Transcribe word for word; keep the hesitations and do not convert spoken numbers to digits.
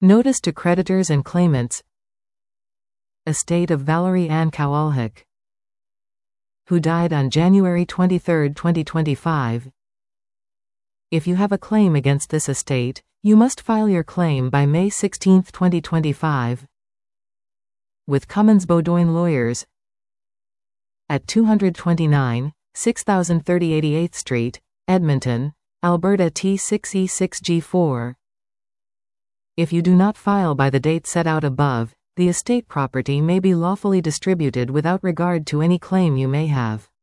Notice to creditors and claimants. Estate of Valerie Ann Kowalczyk, who died on January twenty-third, twenty twenty-five. If you have a claim against this estate, you must file your claim by May sixteenth, twenty twenty-five, with Cummins Bowdoin Lawyers at two twenty-nine, six thousand thirty eighty-eighth Street, Edmonton, Alberta T six E six G four. If you do not file by the date set out above, the estate property may be lawfully distributed without regard to any claim you may have.